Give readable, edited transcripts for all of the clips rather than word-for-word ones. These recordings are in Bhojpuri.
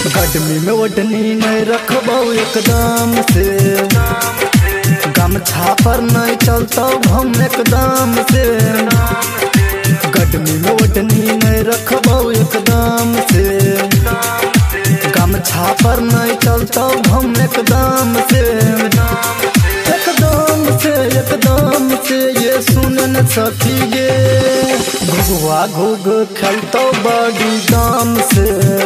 गडमी में ओढ़नी नहीं रखबो एकदम से, गमछा पर नहीं चलता हम एकदम से। गडमी में ओढ़नी नहीं रखबो एकदम से, गमछा पर नहीं चलता हम एकदम से। एकदम से ये सुनन सखी गे, घुगुआ घुग खेलतो बड़ी दाम से,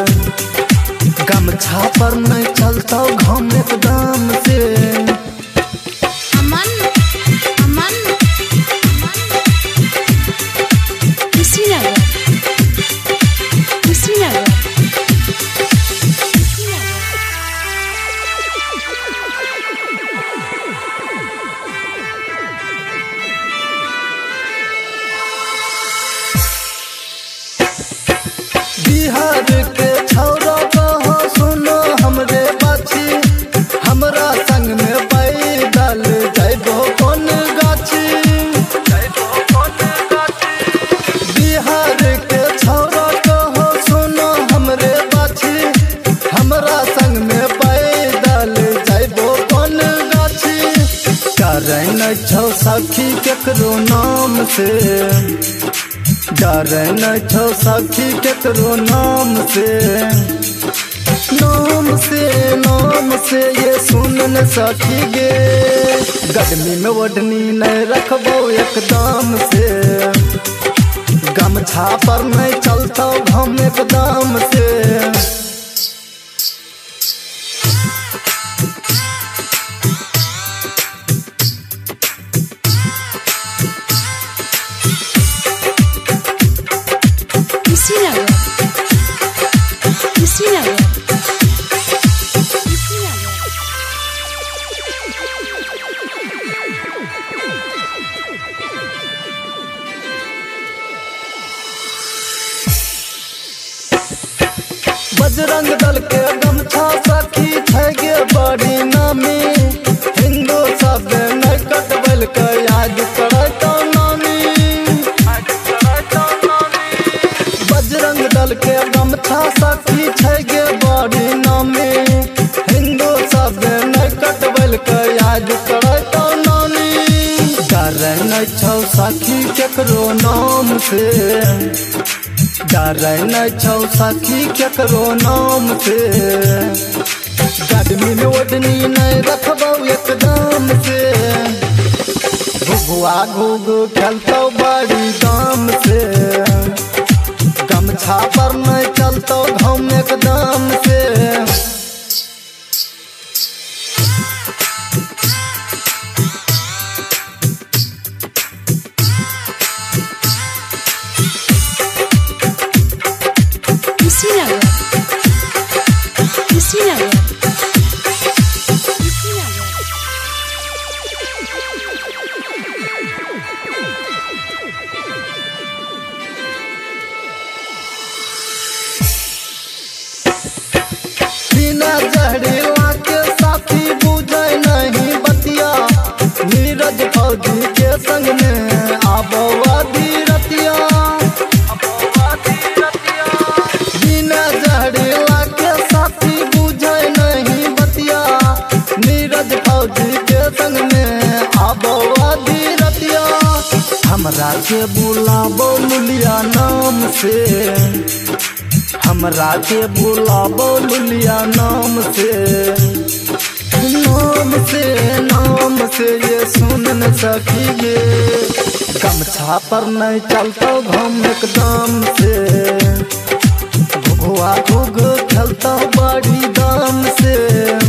गमछा पर नहीं चलता हम एकदम से। अमन अमन कुशीनगर कुशीनगर बिहार के छौरा कहो सुनो हमरे बाछी, हमरा संग में पैदल जाइबो कोन गाछी। बिहार के छौरा कहो सुनो हमरे बाछी, हमरा संग में पैदल जाइबो कोन गाछी। डरै न छौ सखी केकरो नाम से, डरै न छौ सखी केकरो नाम से। नाम से ये सुनन सखी गे, गडमी में ओढ़नी नहीं रखबो एकदम से, गमछा पर नहीं चलता हम एकदम से। कुशीनगर कुशीनगर बजरंग दल के गमछा सखी छै गे बड़ी नामी, हिंदू सब नहीं कटबल के याद करतो नामी। बजरंग दल के गमछा सखी छै गे बड़ी नामी, हिंदू सब नहीं कटबल के याद करतो नामी। डरै न छौ सखी केकरो नाम से, डरै न छौ सखी केकरो नाम से। गडमी में ओढ़नी नहीं रखबो एकदम से, घुगुआ घुग खेलतो बड़ी दाम से, गमछा पर नहीं चलतो हम एकदम से। कुशीनगर कुशीनगर बिना जहरीला के साथी बुझे नहीं बतिया, नीरज फौजी के संग में आबो आधी रतिया। बिना जहरीला के साथी बुझे नहीं बतिया, नीरज फौजी के संग में आबो आधी रतिया। हमरा के बुलाबो लुलिया नाम से, हमरा के बुलाबो लुलिया नाम से। नाम से ये सुनन सखी गे, गमछा पर नहीं चलता हम एकदम से, घुगुआ घुग खेलता बड़ी दाम से।